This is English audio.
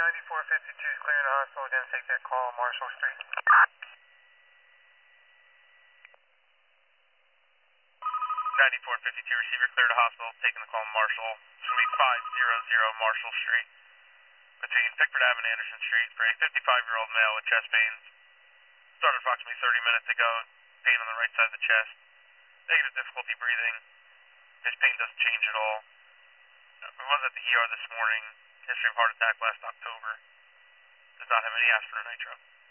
9452 is clearing the hospital. We're going to take that call on Marshall Street. 9452 receiver, clear to hospital, taking the call on Marshall. It's going to be 500 Marshall Street, between Pickford Avenue and Anderson Street, for a 55-year-old male with chest pains. Started approximately 30 minutes ago, pain on the right side of the chest, negative difficulty breathing. His pain doesn't change at all. He was at the ER this morning, history of heart attack last October. Does not have any aspirin or nitro.